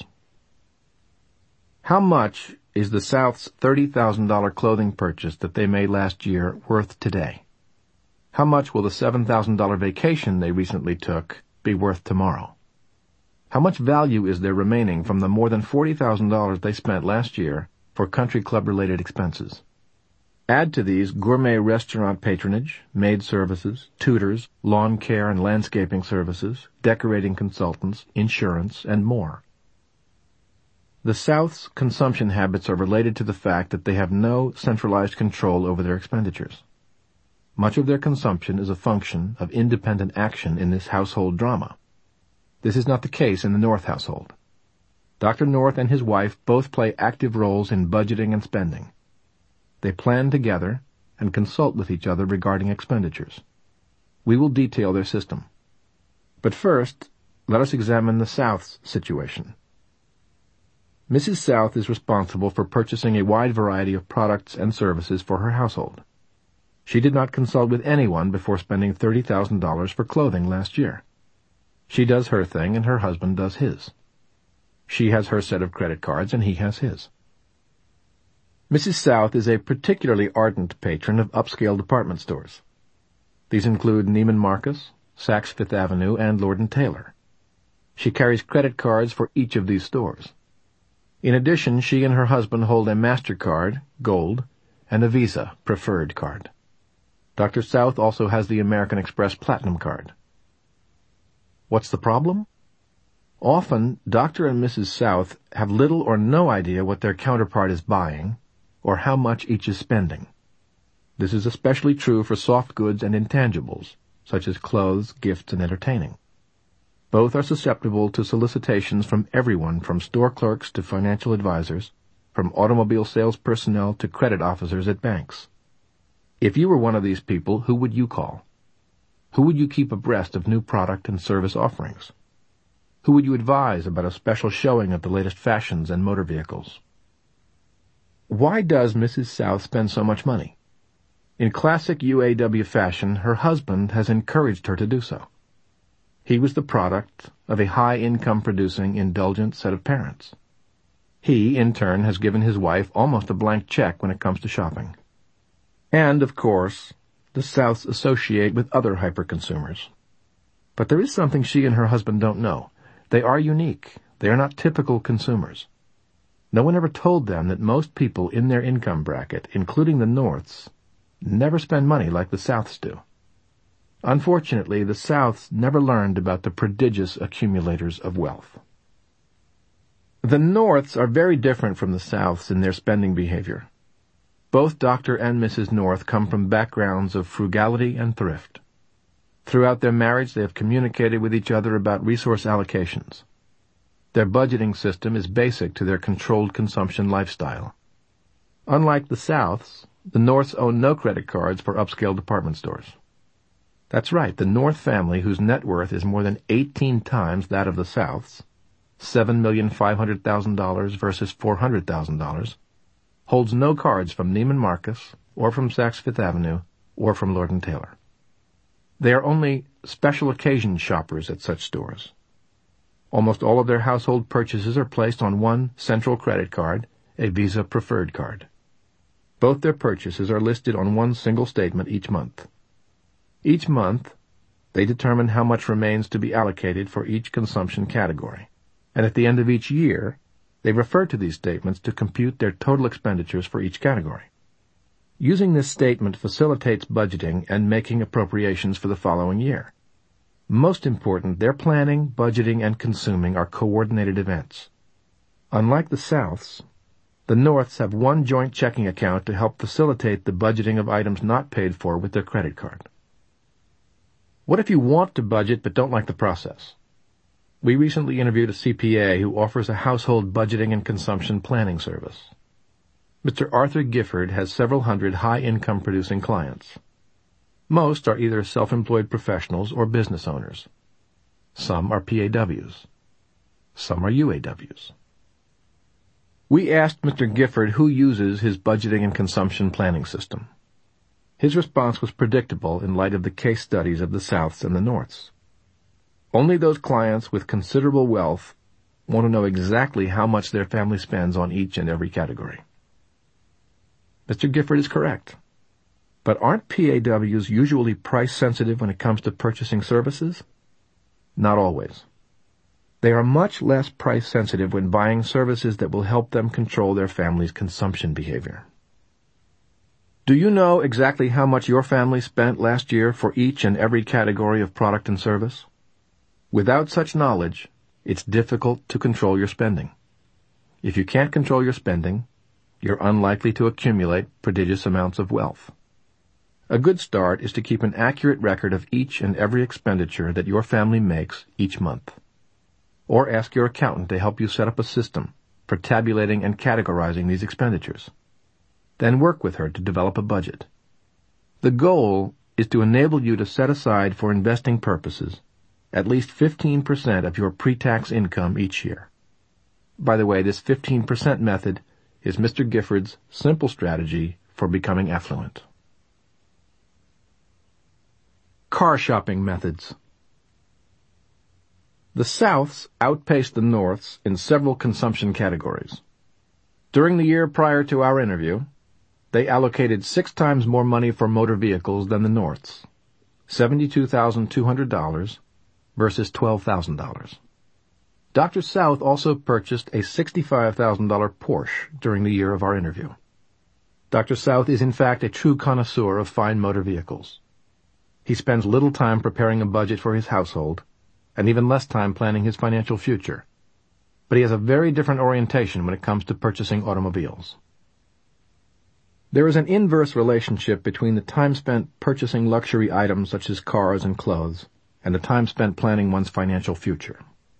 How much is the South's thirty thousand dollars clothing purchase that they made last year worth today? How much will the seven thousand dollars vacation they recently took be worth tomorrow? How much value is there remaining from the more than forty thousand dollars they spent last year for country club-related expenses? Add to these gourmet restaurant patronage, maid services, tutors, lawn care and landscaping services, decorating consultants, insurance, and more. The South's consumption habits are related to the fact that they have no centralized control over their expenditures. Much of their consumption is a function of independent action in this household drama. This is not the case in the North household. Doctor North and his wife both play active roles in budgeting and spending. They plan together and consult with each other regarding expenditures. We will detail their system. But first, let us examine the South's situation. Missus South is responsible for purchasing a wide variety of products and services for her household. She did not consult with anyone before spending thirty thousand dollars for clothing last year. She does her thing and her husband does his. She has her set of credit cards and he has his. Missus South is a particularly ardent patron of upscale department stores. These include Neiman Marcus, Saks Fifth Avenue, and Lord and Taylor. She carries credit cards for each of these stores. In addition, she and her husband hold a MasterCard, Gold, and a Visa, Preferred card. Doctor South also has the American Express Platinum card. What's the problem? Often, Doctor and Missus South have little or no idea what their counterpart is buying, or how much each is spending. This is especially true for soft goods and intangibles, such as clothes, gifts, and entertaining. Both are susceptible to solicitations from everyone from store clerks to financial advisors, from automobile sales personnel to credit officers at banks. If you were one of these people, who would you call? Who would you keep abreast of new product and service offerings? Who would you advise about a special showing of the latest fashions and motor vehicles? Why does Missus South spend so much money? In classic U A W fashion, her husband has encouraged her to do so. He was the product of a high-income producing, indulgent set of parents. He, in turn, has given his wife almost a blank check when it comes to shopping. And, of course, the Souths associate with other hyper-consumers. But there is something she and her husband don't know. They are unique. They are not typical consumers. No one ever told them that most people in their income bracket, including the Norths, never spend money like the Souths do. Unfortunately, the Souths never learned about the prodigious accumulators of wealth. The Norths are very different from the Souths in their spending behavior. Both Doctor and Missus North come from backgrounds of frugality and thrift. Throughout their marriage, they have communicated with each other about resource allocations. Their budgeting system is basic to their controlled consumption lifestyle. Unlike the Souths, the Norths own no credit cards for upscale department stores. That's right, the North family, whose net worth is more than eighteen times that of the Souths, seven million five hundred thousand dollars versus four hundred thousand dollars, holds no cards from Neiman Marcus, or from Saks Fifth Avenue, or from Lord and Taylor. They are only special occasion shoppers at such stores. Almost all of their household purchases are placed on one central credit card, a Visa Preferred card. Both their purchases are listed on one single statement each month. Each month, they determine how much remains to be allocated for each consumption category, and at the end of each year, they refer to these statements to compute their total expenditures for each category. Using this statement facilitates budgeting and making appropriations for the following year. Most important, their planning, budgeting, and consuming are coordinated events. Unlike the Souths, the Norths have one joint checking account to help facilitate the budgeting of items not paid for with their credit card. What if you want to budget but don't like the process? We recently interviewed a C P A who offers a household budgeting and consumption planning service. Mister Arthur Gifford has several hundred high-income producing clients. Most are either self-employed professionals or business owners. Some are P A Ws. Some are U A Ws. We asked Mister Gifford who uses his budgeting and consumption planning system. His response was predictable in light of the case studies of the Souths and the Norths. Only those clients with considerable wealth want to know exactly how much their family spends on each and every category. Mister Gifford is correct. But aren't P A Ws usually price-sensitive when it comes to purchasing services? Not always. They are much less price-sensitive when buying services that will help them control their family's consumption behavior. Do you know exactly how much your family spent last year for each and every category of product and service? Without such knowledge, it's difficult to control your spending. If you can't control your spending, you're unlikely to accumulate prodigious amounts of wealth. A good start is to keep an accurate record of each and every expenditure that your family makes each month. Or ask your accountant to help you set up a system for tabulating and categorizing these expenditures. Then work with her to develop a budget. The goal is to enable you to set aside for investing purposes at least fifteen percent of your pre-tax income each year. By the way, this fifteen percent method is Mister Gifford's simple strategy for becoming affluent. Car shopping methods. The Souths outpaced the Norths in several consumption categories. During the year prior to our interview, they allocated six times more money for motor vehicles than the Norths, seventy-two thousand two hundred dollars versus twelve thousand dollars. Doctor South also purchased a sixty-five thousand dollars Porsche during the year of our interview. Doctor South is in fact a true connoisseur of fine motor vehicles. He spends little time preparing a budget for his household, and even less time planning his financial future. But he has a very different orientation when it comes to purchasing automobiles. There is an inverse relationship between the time spent purchasing luxury items such as cars and clothes and the time spent planning one's financial future.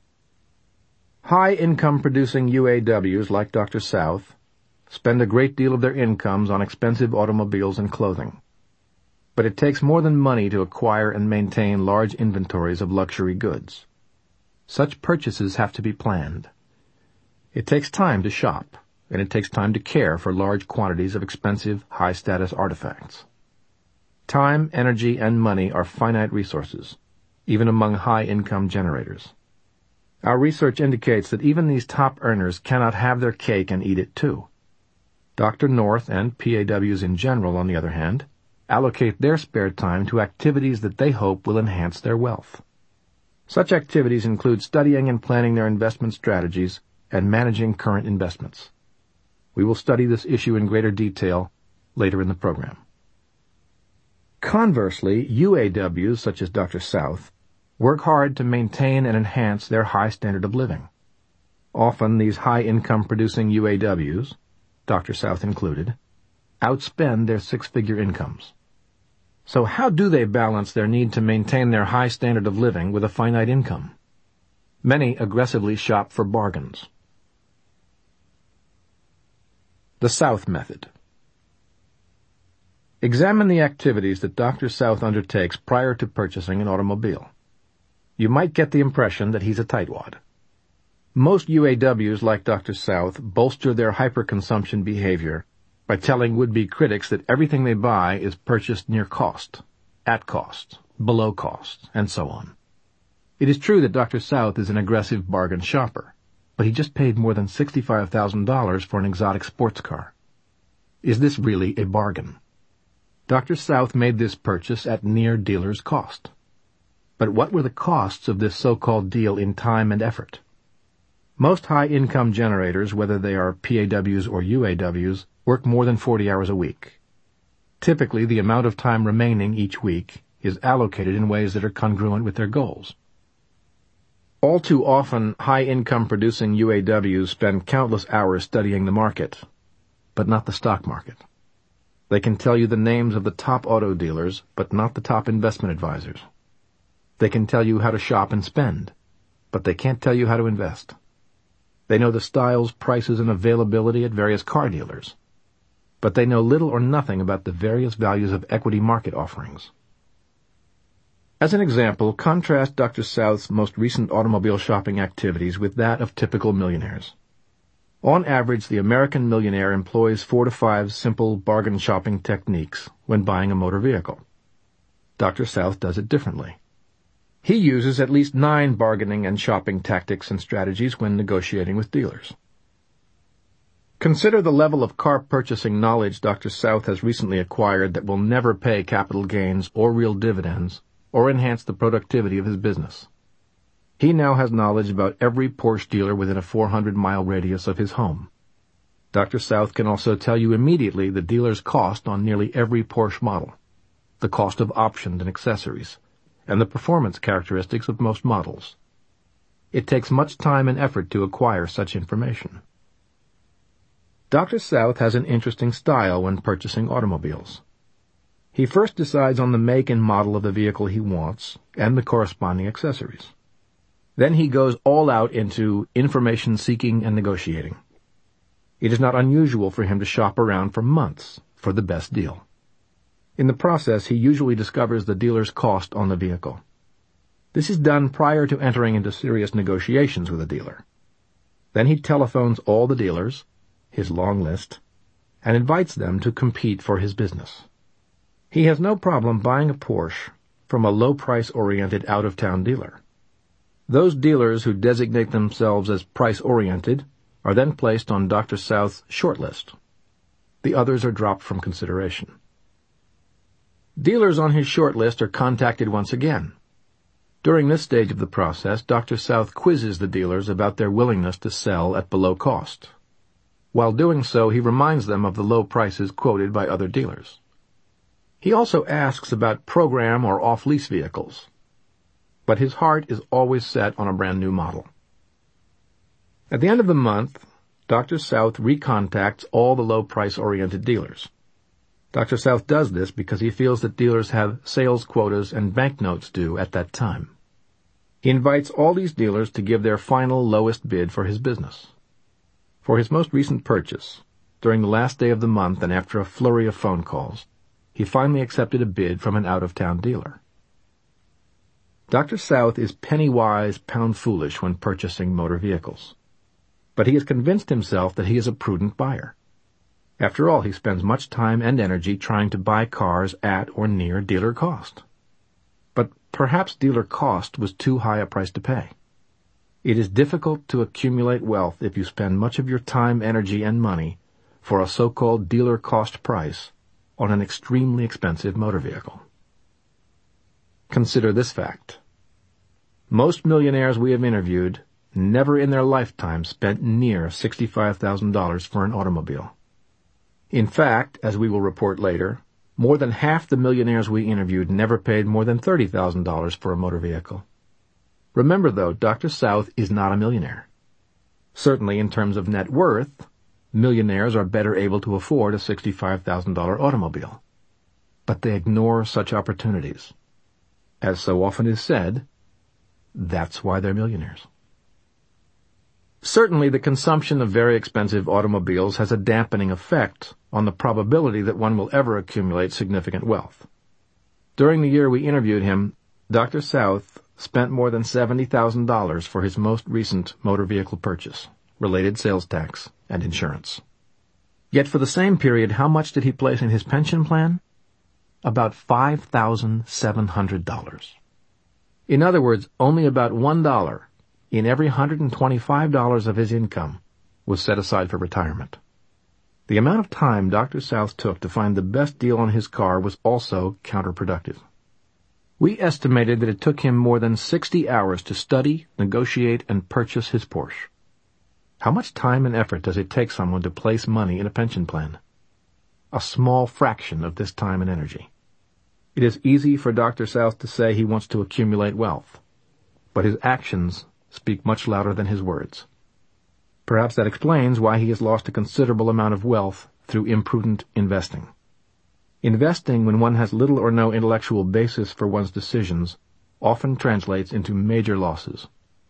High-income producing U A Ws like Doctor South spend a great deal of their incomes on expensive automobiles and clothing. But it takes more than money to acquire and maintain large inventories of luxury goods. Such purchases have to be planned. It takes time to shop, and it takes time to care for large quantities of expensive, high-status artifacts. Time, energy, and money are finite resources, even among high-income generators. Our research indicates that even these top earners cannot have their cake and eat it too. Doctor North and P A Ws in general, on the other hand, allocate their spare time to activities that they hope will enhance their wealth. Such activities include studying and planning their investment strategies and managing current investments. We will study this issue in greater detail later in the program. Conversely, U A Ws such as Doctor South work hard to maintain and enhance their high standard of living. Often these high-income producing U A Ws, Doctor South included, outspend their six-figure incomes. So how do they balance their need to maintain their high standard of living with a finite income? Many aggressively shop for bargains. The South Method. Examine the activities that Doctor South undertakes prior to purchasing an automobile. You might get the impression that he's a tightwad. Most U A Ws like Doctor South bolster their hyperconsumption behavior by telling would-be critics that everything they buy is purchased near cost, at cost, below cost, and so on. It is true that Doctor South is an aggressive bargain shopper, but he just paid more than sixty-five thousand dollars for an exotic sports car. Is this really a bargain? Doctor South made this purchase at near dealer's cost. But what were the costs of this so-called deal in time and effort? Most high-income generators, whether they are P A Ws or U A Ws, work more than forty hours a week. Typically, the amount of time remaining each week is allocated in ways that are congruent with their goals. All too often, high-income producing U A Ws spend countless hours studying the market, but not the stock market. They can tell you the names of the top auto dealers, but not the top investment advisors. They can tell you how to shop and spend, but they can't tell you how to invest. They know the styles, prices, and availability at various car dealers, but they know little or nothing about the various values of equity market offerings. As an example, contrast Doctor South's most recent automobile shopping activities with that of typical millionaires. On average, the American millionaire employs four to five simple bargain shopping techniques when buying a motor vehicle. Doctor South does it differently. He uses at least nine bargaining and shopping tactics and strategies when negotiating with dealers. Consider the level of car purchasing knowledge Doctor South has recently acquired that will never pay capital gains or real dividends or enhance the productivity of his business. He now has knowledge about every Porsche dealer within a four hundred mile radius of his home. Doctor South can also tell you immediately the dealer's cost on nearly every Porsche model, the cost of options and accessories, and the performance characteristics of most models. It takes much time and effort to acquire such information. Doctor South has an interesting style when purchasing automobiles. He first decides on the make and model of the vehicle he wants and the corresponding accessories. Then he goes all out into information seeking and negotiating. It is not unusual for him to shop around for months for the best deal. In the process, he usually discovers the dealer's cost on the vehicle. This is done prior to entering into serious negotiations with a dealer. Then he telephones all the dealers, his long list, and invites them to compete for his business. He has no problem buying a Porsche from a low-price-oriented out-of-town dealer. Those dealers who designate themselves as price-oriented are then placed on Doctor South's shortlist. The others are dropped from consideration. Dealers on his shortlist are contacted once again. During this stage of the process, Doctor South quizzes the dealers about their willingness to sell at below cost. While doing so, he reminds them of the low prices quoted by other dealers. He also asks about program or off-lease vehicles, but his heart is always set on a brand-new model. At the end of the month, Doctor South recontacts all the low-price-oriented dealers. Doctor South does this because he feels that dealers have sales quotas and banknotes due at that time. He invites all these dealers to give their final lowest bid for his business. For his most recent purchase, during the last day of the month and after a flurry of phone calls, he finally accepted a bid from an out-of-town dealer. Doctor South is penny-wise, pound-foolish when purchasing motor vehicles. But he has convinced himself that he is a prudent buyer. After all, he spends much time and energy trying to buy cars at or near dealer cost. But perhaps dealer cost was too high a price to pay. It is difficult to accumulate wealth if you spend much of your time, energy, and money for a so-called dealer cost price on an extremely expensive motor vehicle. Consider this fact. Most millionaires we have interviewed never in their lifetime spent near sixty-five thousand dollars for an automobile. In fact, as we will report later, more than half the millionaires we interviewed never paid more than thirty thousand dollars for a motor vehicle. Remember, though, Doctor South is not a millionaire. Certainly, in terms of net worth, millionaires are better able to afford a sixty-five thousand dollars automobile. But they ignore such opportunities. As so often is said, that's why they're millionaires. Certainly, the consumption of very expensive automobiles has a dampening effect on the probability that one will ever accumulate significant wealth. During the year we interviewed him, Doctor South spent more than seventy thousand dollars for his most recent motor vehicle purchase, related sales tax, and insurance. Yet for the same period, how much did he place in his pension plan? About five thousand seven hundred dollars. In other words, only about one dollar in every one hundred twenty-five dollars of his income was set aside for retirement. The amount of time Doctor South took to find the best deal on his car was also counterproductive. We estimated that it took him more than sixty hours to study, negotiate, and purchase his Porsche. How much time and effort does it take someone to place money in a pension plan? A small fraction of this time and energy. It is easy for Doctor South to say he wants to accumulate wealth, but his actions speak much louder than his words. Perhaps that explains why he has lost a considerable amount of wealth through imprudent investing. Investing when one has little or no intellectual basis for one's decisions often translates into major losses.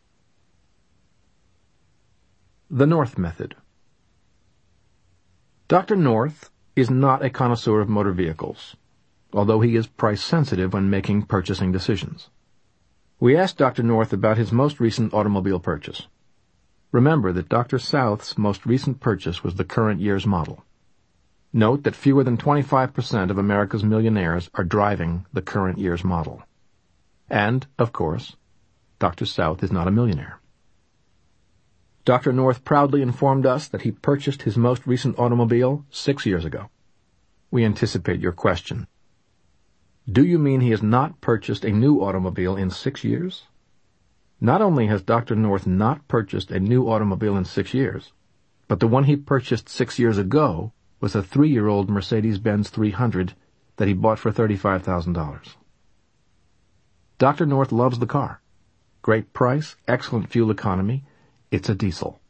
The North Method. Doctor North is not a connoisseur of motor vehicles, although he is price-sensitive when making purchasing decisions. We asked Doctor North about his most recent automobile purchase. Remember that Doctor South's most recent purchase was the current year's model. Note that fewer than twenty-five percent of America's millionaires are driving the current year's model. And, of course, Doctor South is not a millionaire. Doctor North proudly informed us that he purchased his most recent automobile six years ago. We anticipate your question. Do you mean he has not purchased a new automobile in six years? Not only has Doctor North not purchased a new automobile in six years, but the one he purchased six years ago was a three-year-old Mercedes-Benz three hundred that he bought for thirty-five thousand dollars. Doctor North loves the car. Great price, excellent fuel economy. It's a diesel.